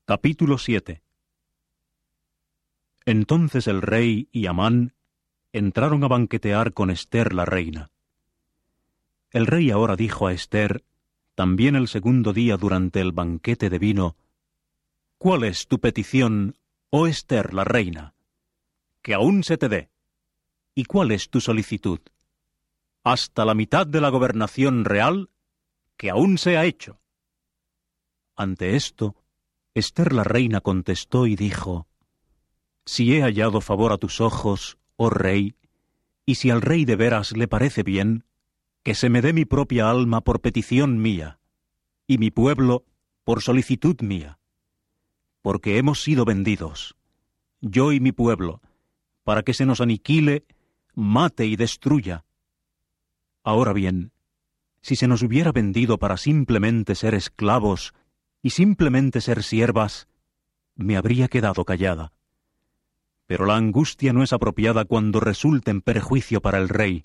Capítulo 7. Entonces el rey y Amán entraron a banquetear con Ester la reina. El rey ahora dijo a Ester, también el segundo día durante el banquete de vino: ¿Cuál es tu petición, oh Ester la reina? Que aún se te dé. ¿Y cuál es tu solicitud? Hasta la mitad de la gobernación real, que aún sea hecho. Ante esto, Ester la reina contestó y dijo: Si he hallado favor a tus ojos, oh rey, y si al rey de veras le parece bien, que se me dé mi propia alma por petición mía, y mi pueblo por solicitud mía, porque hemos sido vendidos, yo y mi pueblo, para que se nos aniquile, mate y destruya. Ahora bien, si se nos hubiera vendido para simplemente ser esclavos y simplemente ser siervas, me habría quedado callada. Pero la angustia no es apropiada cuando resulta en perjuicio para el rey.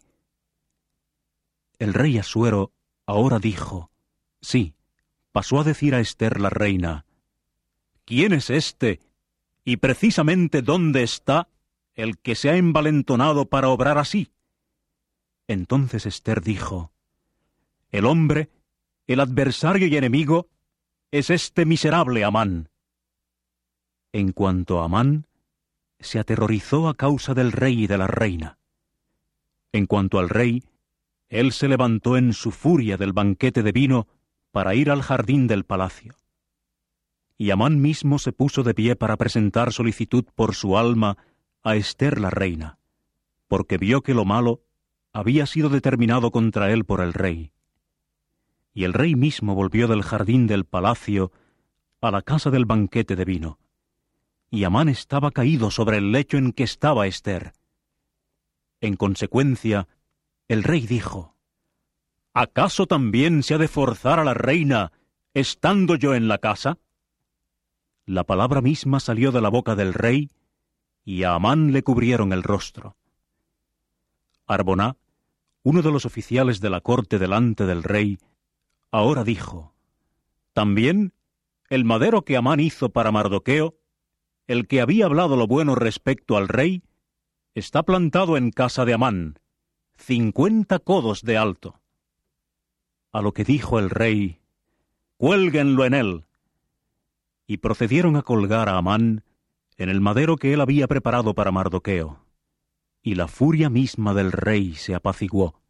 El rey Asuero ahora dijo, sí, pasó a decir a Ester la reina: ¿Quién es este, y precisamente dónde está el que se ha envalentonado para obrar así? Entonces Ester dijo: El hombre, el adversario y enemigo, es este miserable Amán. En cuanto a Amán, se aterrorizó a causa del rey y de la reina. En cuanto al rey, él se levantó en su furia del banquete de vino para ir al jardín del palacio. Y Amán mismo se puso de pie para presentar solicitud por su alma a Ester la reina, porque vio que lo malo había sido determinado contra él por el rey. Y el rey mismo volvió del jardín del palacio a la casa del banquete de vino, y Amán estaba caído sobre el lecho en que estaba Ester. En consecuencia, el rey dijo: ¿Acaso también se ha de forzar a la reina, estando yo en la casa? La palabra misma salió de la boca del rey, y a Amán le cubrieron el rostro. Arboná, uno de los oficiales de la corte delante del rey, ahora dijo: También el madero que Amán hizo para Mardoqueo, el que había hablado lo bueno respecto al rey, está plantado en casa de Amán, 50 codos de alto. A lo que dijo el rey: Cuélguenlo en él. Y procedieron a colgar a Amán en el madero que él había preparado para Mardoqueo, y la furia misma del rey se apaciguó.